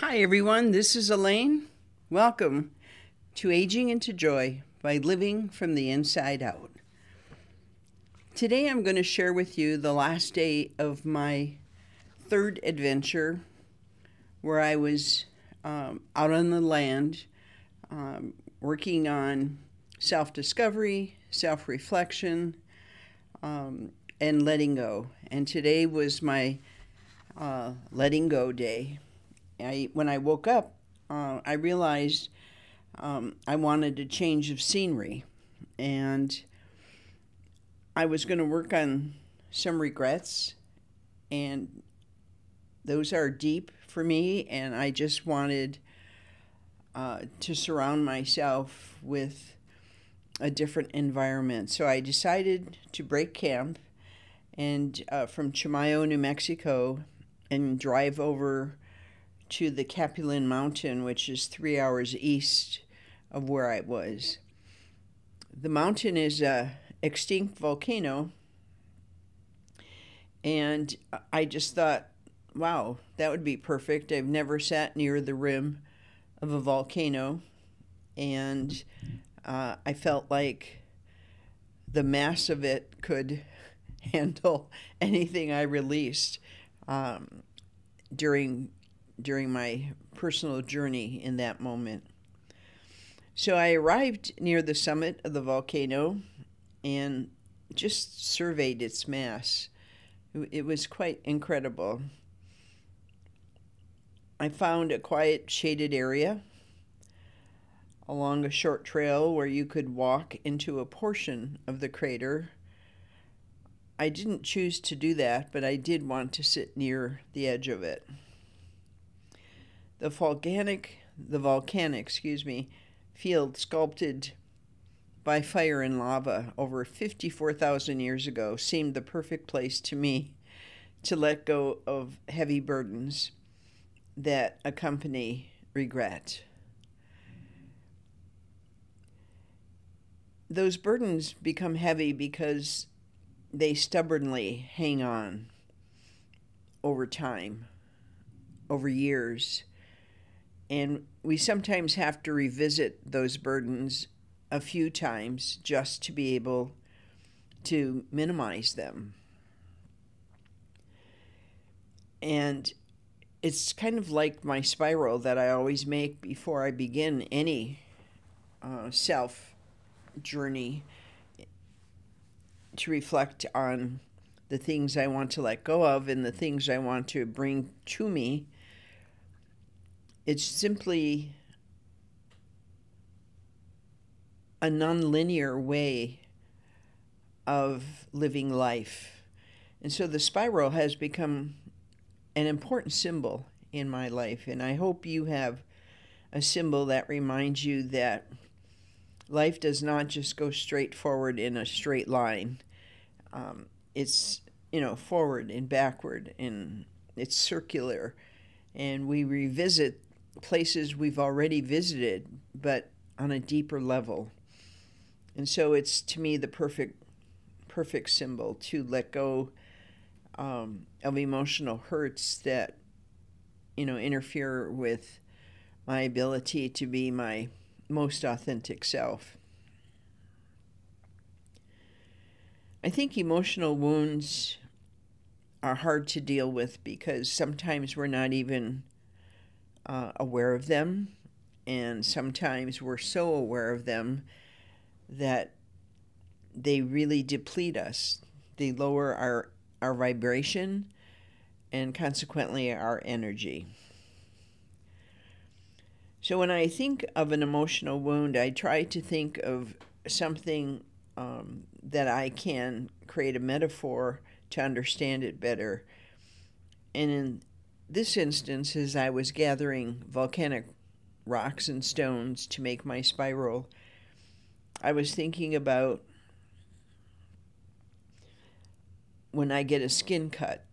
Hi, everyone. This is Elaine. Welcome to Aging into Joy by Living from the Inside Out. Today, I'm going to share with you the last day of my third adventure where I was out on the land working on self discovery, self reflection, and letting go. And today was my letting go day. When I woke up, I realized I wanted a change of scenery, and I was going to work on some regrets, and those are deep for me, and I just wanted to surround myself with a different environment. So I decided to break camp and from Chimayo, New Mexico, and drive over to the Capulin Mountain, which is 3 hours east of where I was. The mountain is a extinct volcano, and I just thought, wow, that would be perfect. I've never sat near the rim of a volcano, and I felt like the mass of it could handle anything I released during my personal journey in that moment. So I arrived near the summit of the volcano and just surveyed its mass. It was quite incredible. I found a quiet, shaded area along a short trail where you could walk into a portion of the crater. I didn't choose to do that, but I did want to sit near the edge of it. The volcanic field sculpted by fire and lava over 54,000 years ago seemed the perfect place to me to let go of heavy burdens that accompany regret. Those burdens become heavy because they stubbornly hang on over time, over years. And we sometimes have to revisit those burdens a few times just to be able to minimize them. And it's kind of like my spiral that I always make before I begin any self journey to reflect on the things I want to let go of and the things I want to bring to me. It's simply a nonlinear way of living life. And so the spiral has become an important symbol in my life. And I hope you have a symbol that reminds you that life does not just go straight forward in a straight line. It's, forward and backward, and it's circular. And we revisit places we've already visited, but on a deeper level. And so it's, to me, the perfect symbol to let go of emotional hurts that, interfere with my ability to be my most authentic self. I think emotional wounds are hard to deal with because sometimes we're not even aware of them, and sometimes we're so aware of them that they really deplete us. They lower our vibration and consequently our energy. So when I think of an emotional wound, I try to think of something that I can create a metaphor to understand it better. And in this instance, as I was gathering volcanic rocks and stones to make my spiral, I was thinking about when I get a skin cut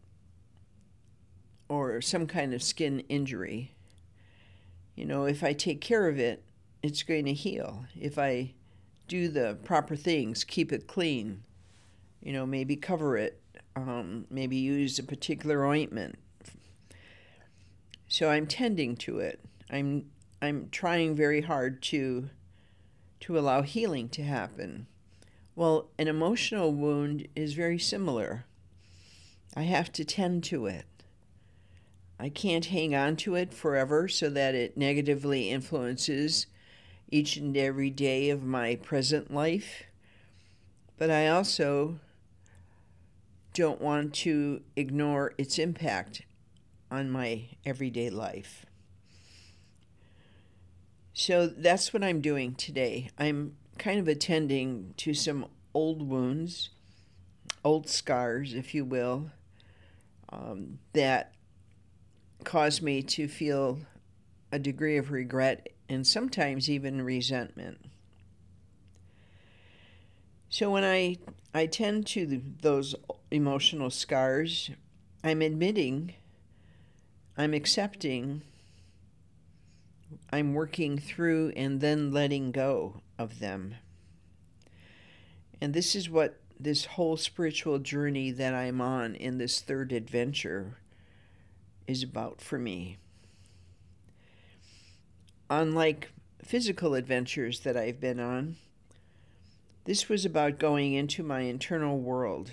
or some kind of skin injury. If I take care of it, it's going to heal. If I do the proper things, keep it clean, maybe cover it, maybe use a particular ointment. So I'm tending to it. I'm trying very hard to allow healing to happen. Well, an emotional wound is very similar. I have to tend to it. I can't hang on to it forever so that it negatively influences each and every day of my present life. But I also don't want to ignore its impact on my everyday life. So that's what I'm doing today. I'm kind of attending to some old wounds, old scars, if you will, that cause me to feel a degree of regret and sometimes even resentment. So when I tend to those emotional scars, I'm admitting, I'm accepting, I'm working through and then letting go of them. And this is what this whole spiritual journey that I'm on in this third adventure is about for me. Unlike physical adventures that I've been on, this was about going into my internal world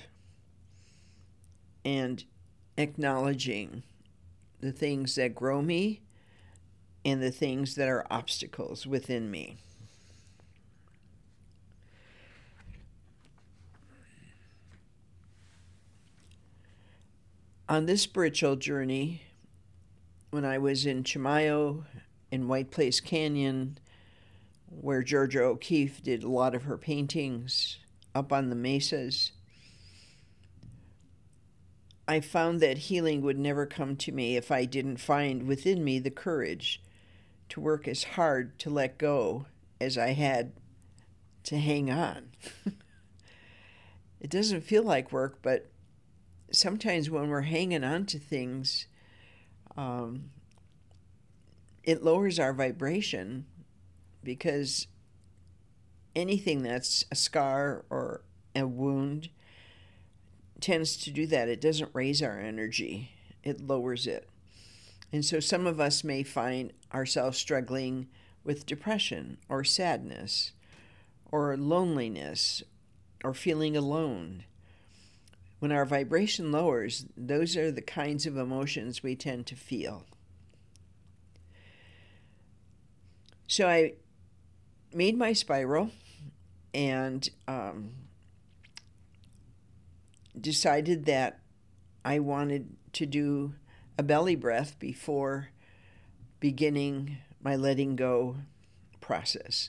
and acknowledging the things that grow me and the things that are obstacles within me. On this spiritual journey, when I was in Chimayo, in White Place Canyon, where Georgia O'Keeffe did a lot of her paintings, up on the mesas, I found that healing would never come to me if I didn't find within me the courage to work as hard to let go as I had to hang on. It doesn't feel like work, but sometimes when we're hanging on to things, it lowers our vibration, because anything that's a scar or a wound tends to do that. It doesn't raise our energy, it lowers it. And so some of us may find ourselves struggling with depression or sadness or loneliness or feeling alone. When our vibration lowers, those are the kinds of emotions we tend to feel. So I made my spiral and decided that I wanted to do a belly breath before beginning my letting go process.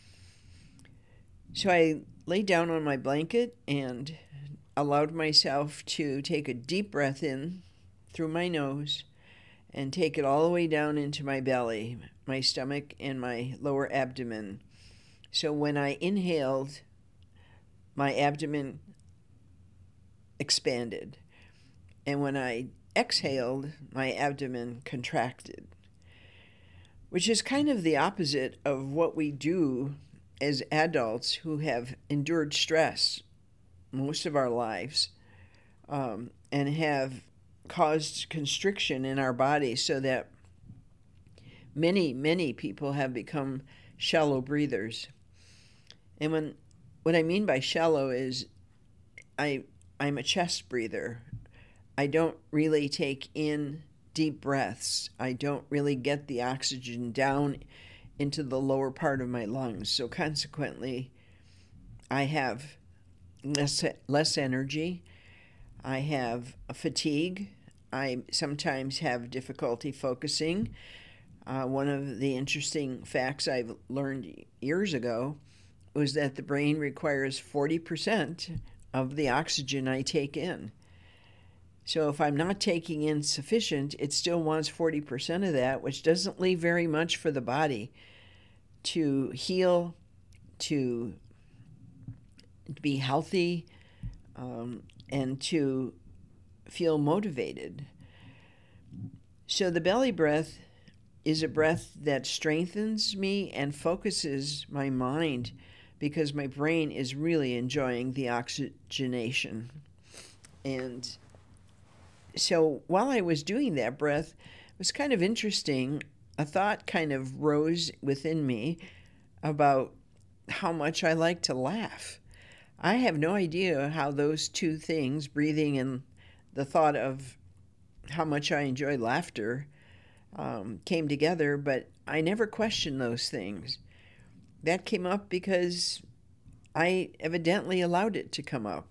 So I lay down on my blanket and allowed myself to take a deep breath in through my nose and take it all the way down into my belly, my stomach, and my lower abdomen. So when I inhaled, my abdomen expanded. And when I exhaled, my abdomen contracted, which is kind of the opposite of what we do as adults who have endured stress most of our lives, and have caused constriction in our body, so that many people have become shallow breathers. And what I mean by shallow is I'm a chest breather. I don't really take in deep breaths. I don't really get the oxygen down into the lower part of my lungs. So consequently, I have less energy. I have a fatigue. I sometimes have difficulty focusing. One of the interesting facts I've learned years ago was that the brain requires 40% of the oxygen I take in. So if I'm not taking in sufficient, it still wants 40% of that, which doesn't leave very much for the body to heal, to be healthy, and to feel motivated. So the belly breath is a breath that strengthens me and focuses my mind, because my brain is really enjoying the oxygenation. And so while I was doing that breath, was kind of interesting. A thought kind of rose within me about how much I like to laugh. I have no idea how those two things, breathing and the thought of how much I enjoy laughter, came together, but I never questioned those things. That came up because I evidently allowed it to come up.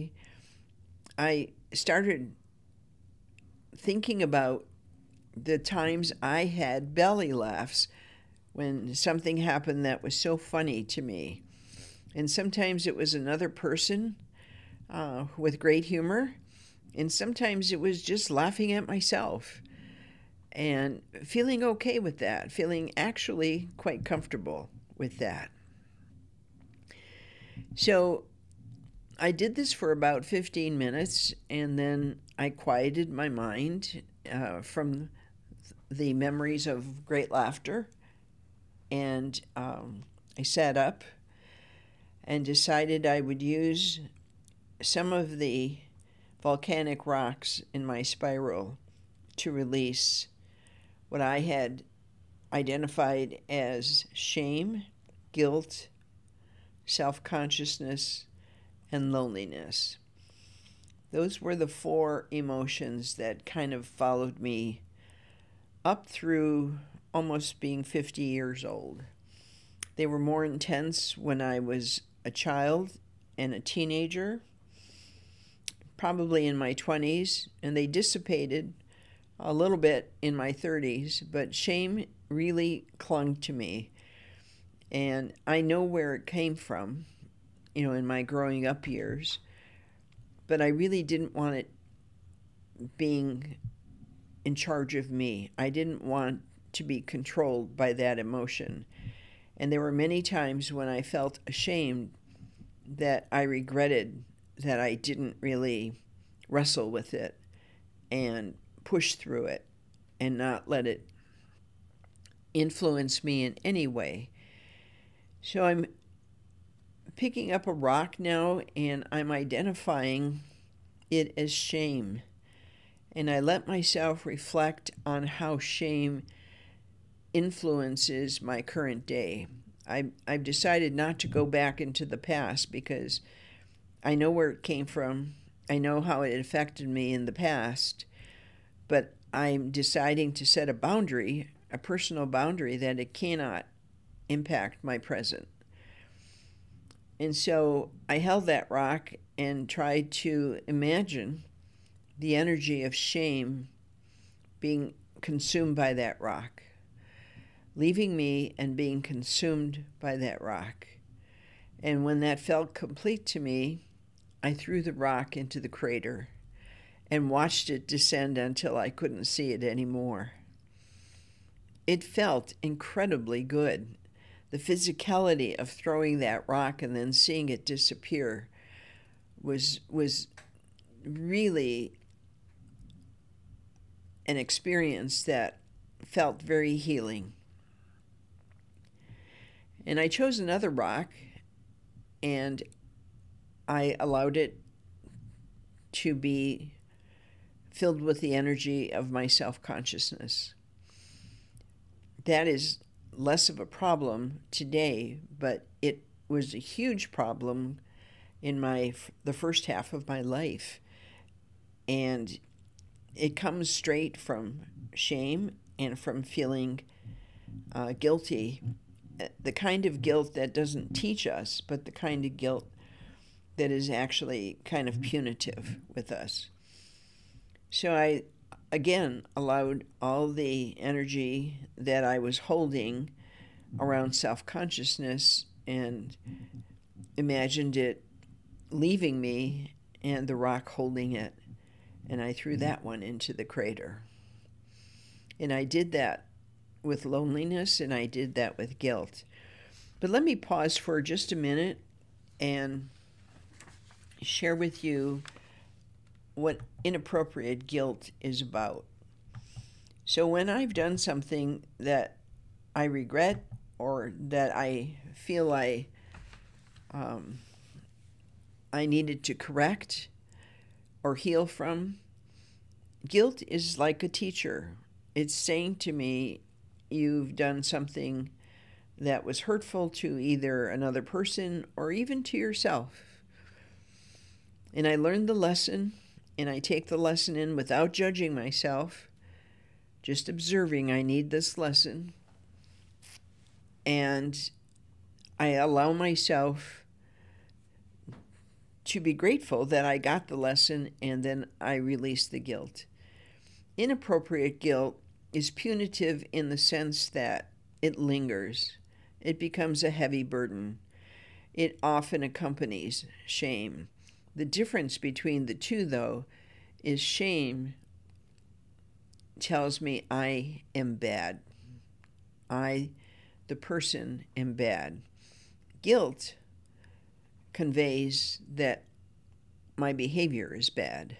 I started thinking about the times I had belly laughs when something happened that was so funny to me. And sometimes it was another person with great humor, and sometimes it was just laughing at myself and feeling okay with that, feeling actually quite comfortable with that. So I did this for about 15 minutes, and then I quieted my mind from the memories of great laughter, and I sat up and decided I would use some of the volcanic rocks in my spiral to release what I had identified as shame, guilt, self-consciousness, and loneliness. Those were the four emotions that kind of followed me up through almost being 50 years old. They were more intense when I was a child and a teenager, probably in my 20s, and they dissipated a little bit in my 30s, but shame really clung to me. And I know where it came from, in my growing up years, but I really didn't want it being in charge of me. I didn't want to be controlled by that emotion. And there were many times when I felt ashamed that I regretted that I didn't really wrestle with it and push through it and not let it influence me in any way. So I'm picking up a rock now and I'm identifying it as shame. And I let myself reflect on how shame influences my current day. I've decided not to go back into the past because I know where it came from. I know how it affected me in the past, but I'm deciding to set a boundary, a personal boundary, that it cannot impact my present. And so I held that rock and tried to imagine the energy of shame being consumed by that rock, leaving me and being consumed by that rock. And when that felt complete to me, I threw the rock into the crater and watched it descend until I couldn't see it anymore. It felt incredibly good. The physicality of throwing that rock and then seeing it disappear was really an experience that felt very healing. And I chose another rock and I allowed it to be filled with the energy of my self-consciousness. That is less of a problem today, but it was a huge problem in the first half of my life. And it comes straight from shame and from feeling guilty, the kind of guilt that doesn't teach us, but the kind of guilt that is actually kind of punitive with us. So I, again, allowed all the energy that I was holding around self-consciousness and imagined it leaving me and the rock holding it. And I threw that one into the crater. And I did that with loneliness and I did that with guilt. But let me pause for just a minute and share with you what inappropriate guilt is about. So when I've done something that I regret or that I feel I needed to correct or heal from, guilt is like a teacher. It's saying to me, you've done something that was hurtful to either another person or even to yourself. And I learned the lesson, and I take the lesson in without judging myself, just observing I need this lesson. And I allow myself to be grateful that I got the lesson, and then I release the guilt. Inappropriate guilt is punitive in the sense that it lingers. It becomes a heavy burden. It often accompanies shame. The difference between the two, though, is shame tells me I am bad. I, the person, am bad. Guilt conveys that my behavior is bad.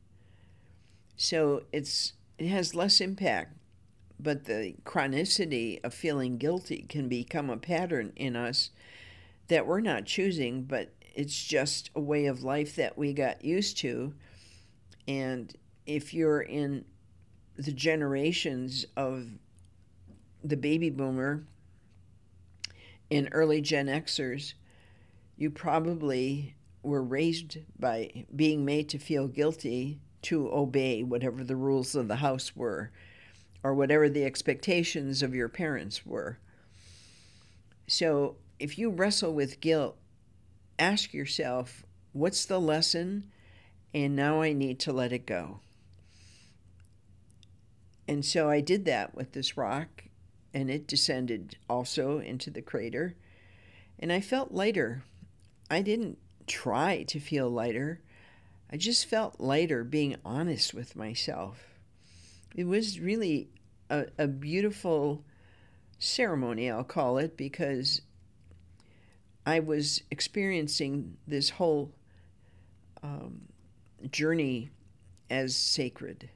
So it has less impact, but the chronicity of feeling guilty can become a pattern in us that we're not choosing, but it's just a way of life that we got used to. And if you're in the generations of the baby boomer and early Gen Xers, you probably were raised by being made to feel guilty to obey whatever the rules of the house were, or whatever the expectations of your parents were. So if you wrestle with guilt, ask yourself, what's the lesson? And now I need to let it go. And so I did that with this rock, and it descended also into the crater. And I felt lighter. I didn't try to feel lighter. I just felt lighter being honest with myself. It was really a beautiful ceremony, I'll call it, because I was experiencing this whole journey as sacred.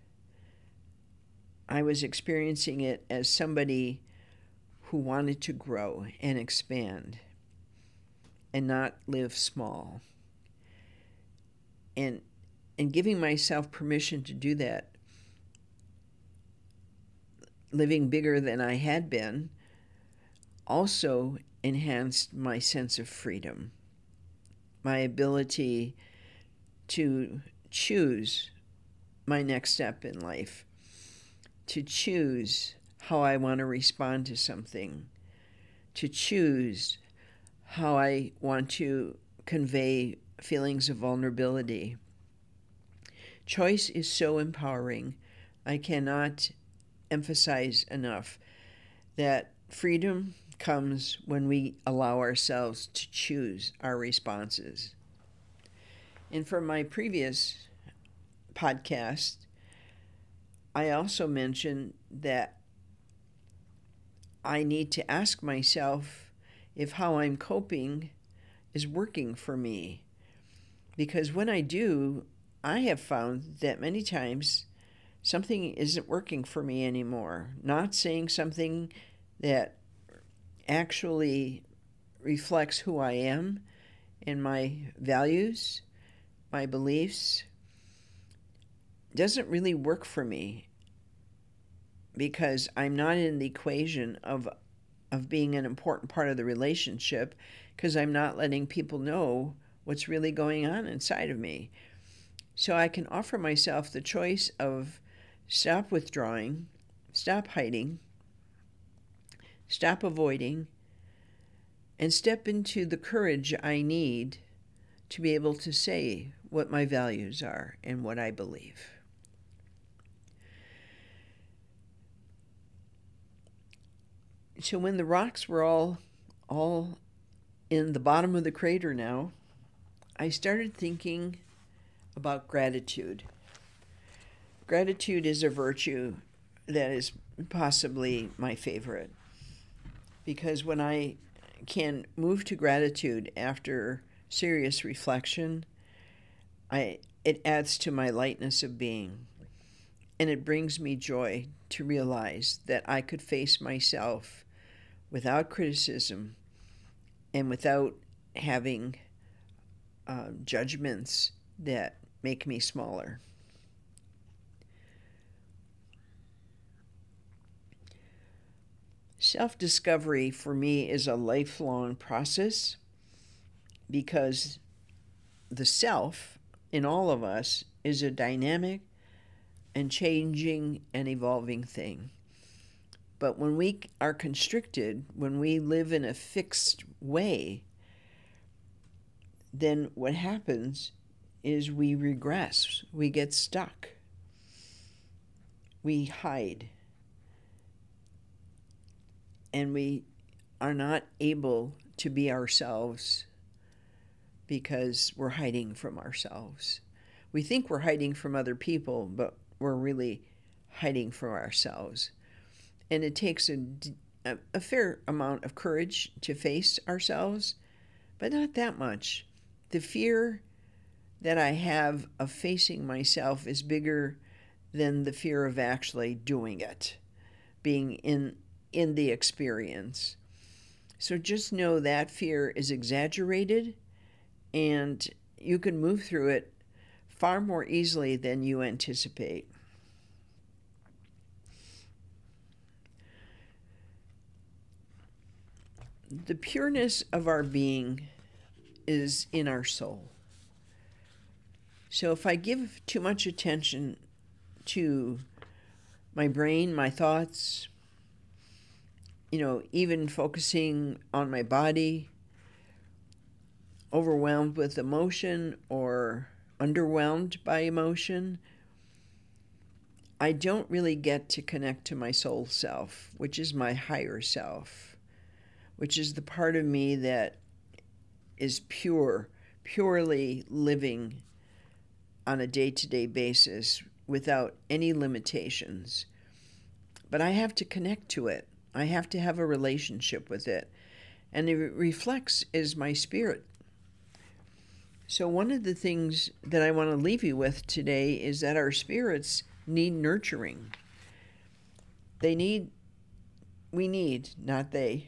I was experiencing it as somebody who wanted to grow and expand and not live small. And giving myself permission to do that, living bigger than I had been, also enhanced my sense of freedom, my ability to choose my next step in life, to choose how I want to respond to something, to choose how I want to convey feelings of vulnerability. Choice is so empowering. I cannot emphasize enough that freedom comes when we allow ourselves to choose our responses. And from my previous podcast, I also mentioned that I need to ask myself if how I'm coping is working for me. Because when I do, I have found that many times something isn't working for me anymore. Not saying something that actually reflects who I am and my values, my beliefs, doesn't really work for me because I'm not in the equation of being an important part of the relationship, because I'm not letting people know what's really going on inside of me. So I can offer myself the choice of stop withdrawing, stop hiding, stop avoiding, and step into the courage I need to be able to say what my values are and what I believe. So when the rocks were all in the bottom of the crater now, I started thinking about gratitude. Gratitude is a virtue that is possibly my favorite, because when I can move to gratitude after serious reflection, it adds to my lightness of being, and it brings me joy to realize that I could face myself without criticism and without having judgments that make me smaller. Self-discovery for me is a lifelong process because the self in all of us is a dynamic and changing and evolving thing. But when we are constricted, when we live in a fixed way, then what happens is we regress, we get stuck, we hide, and we are not able to be ourselves because we're hiding from ourselves. We think we're hiding from other people, but we're really hiding from ourselves. And it takes a fair amount of courage to face ourselves, but not that much. The fear that I have of facing myself is bigger than the fear of actually doing it, being in the experience. So just know that fear is exaggerated, and you can move through it far more easily than you anticipate. The pureness of our being is in our soul. So if I give too much attention to my brain, my thoughts, even focusing on my body, overwhelmed with emotion or underwhelmed by emotion, I don't really get to connect to my soul self, which is my higher self, which is the part of me that is purely living on a day-to-day basis without any limitations. But I have to connect to it. I have to have a relationship with it. And it reflects is my spirit. So one of the things that I want to leave you with today is that our spirits need nurturing. We need, not they.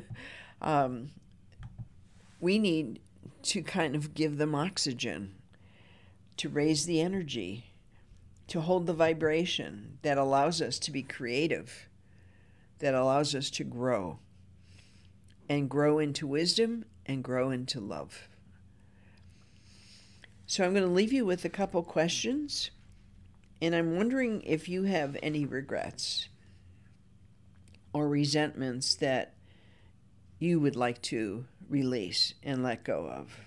We need to kind of give them oxygen, to raise the energy, to hold the vibration that allows us to be creative, that allows us to grow, and grow into wisdom and grow into love. So I'm going to leave you with a couple questions, and I'm wondering if you have any regrets or resentments that you would like to release and let go of.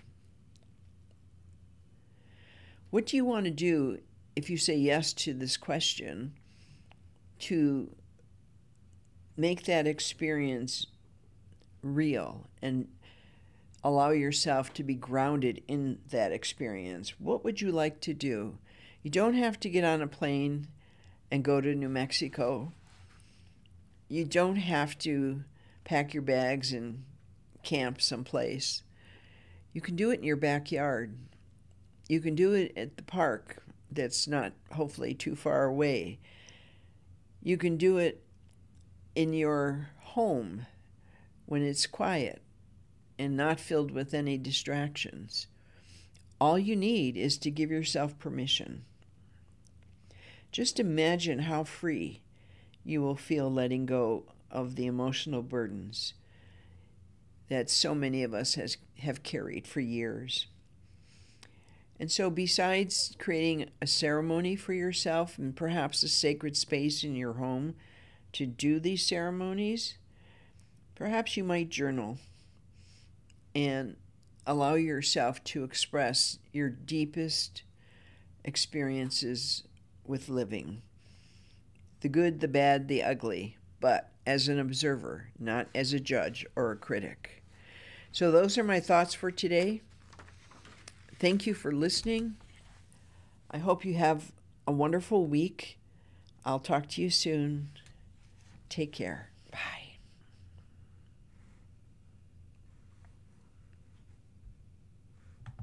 What do you want to do if you say yes to this question to make that experience real and allow yourself to be grounded in that experience? What would you like to do? You don't have to get on a plane and go to New Mexico. You don't have to pack your bags and camp someplace. You can do it in your backyard. You can do it at the park that's not hopefully too far away. You can do it in your home when it's quiet and not filled with any distractions. All you need is to give yourself permission. Just imagine how free you will feel letting go of the emotional burdens that so many of us have carried for years. And so besides creating a ceremony for yourself and perhaps a sacred space in your home to do these ceremonies, perhaps you might journal and allow yourself to express your deepest experiences with living. The good, the bad, the ugly, but as an observer, not as a judge or a critic. So those are my thoughts for today. Thank you for listening. I hope you have a wonderful week. I'll talk to you soon. Take care.